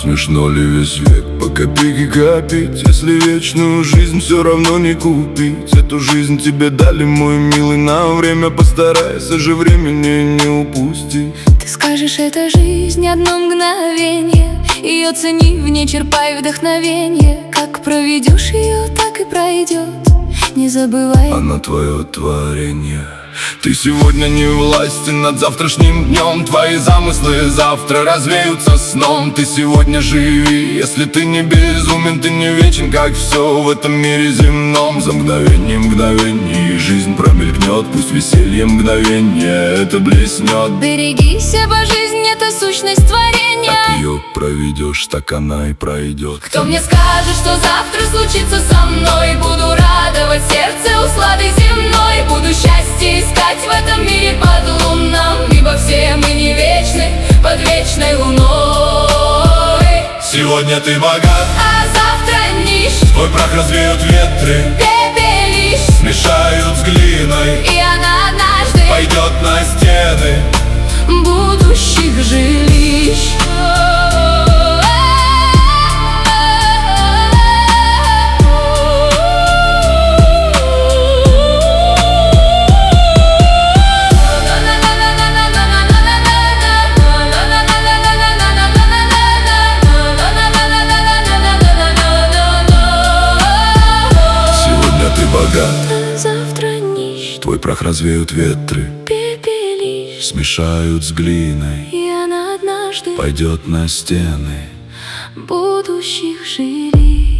смешно ли весь век по копейке копить, если вечную жизнь все равно не купить? Эту жизнь тебе дали, мой милый, на время постарайся же времени не упусти. Ты скажешь, это жизнь одно мгновенье, ее цени, в ней черпай вдохновенье. Как проведешь ее, так и пройдет, не забывай. Она твое творение. Ты сегодня не властен над завтрашним днем, твои замыслы завтра развеются сном. Ты сегодня живи, если ты не безумен, ты не вечен, как все в этом мире земном. За мгновение жизнь промелькнет, пусть веселье мгновение это блеснет. Берегись, ибо жизнь — это сущность творения. Так ее проведешь, так она и пройдет. Кто мне скажет, что завтра случится со мной? Буду радовать сердце усладой земной, буду счастье искать в этом мире под луном, ибо все мы не вечны под вечной луной. Сегодня ты богат, А завтра нищ, твой прах развеют ветры, пепелищ, смешают с глиной, и она однажды пойдет на стены будущих жилищ. богат, Завтра нищ, твой прах развеют ветры, пепелищ, смешают с глиной, и она однажды пойдет на стены будущих жилищ.